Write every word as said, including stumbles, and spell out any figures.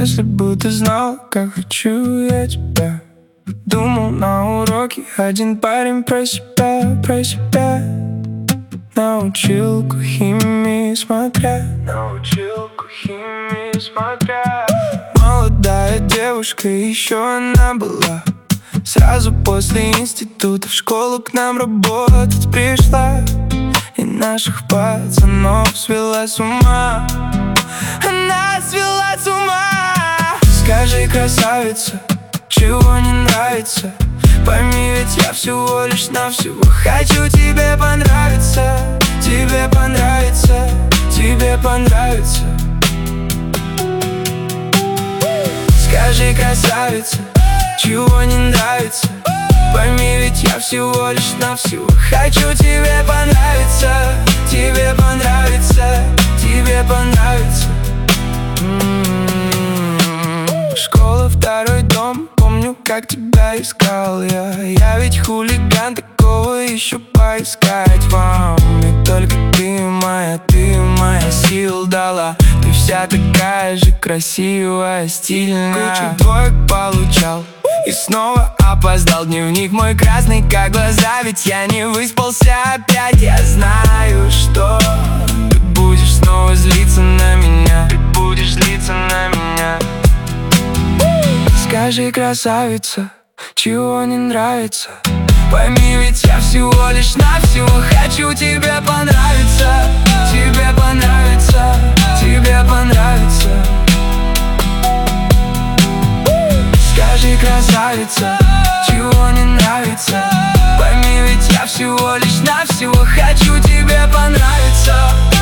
если бы ты знал, как хочу я тебя. Думал на уроке один парень про себя, про себя. На училку химии смотря, на училку химии смотря. Молодая девушка, еще она была. Сразу после института в школу к нам работать пришла. И наших пацанов свела с ума. Она свела с ума. Скажи, красавица, чего не нравится? Пойми, ведь я всего лишь навсего хочу тебе понравиться. Тебе понравится, тебе понравится. Скажи, красавица, чего не нравится? Пойми, ведь я всего лишь навсего хочу тебе понравиться. Тебе понравится, тебе понравится. М-м-м. Школа, второй дом, помню, как тебя искал я. Я ведь хулиган, такого еще поискать вам. И только ты моя, ты моя сил дала. Ты вся такая же красивая, стильная. Кучу двоек получал и снова опоздал. Дневник мой красный, как глаза, ведь я не выспался опять. Я знаю, что ты будешь снова злиться на меня. Ты будешь злиться на меня. Скажи, красавица, чего не нравится? Пойми, ведь я всего лишь навсего хочу тебе понравиться. Тебе понравится, тебе понравится. Скажи, красавица, чего не нравится? Пойми, ведь я всего лишь навсего хочу тебе понравиться.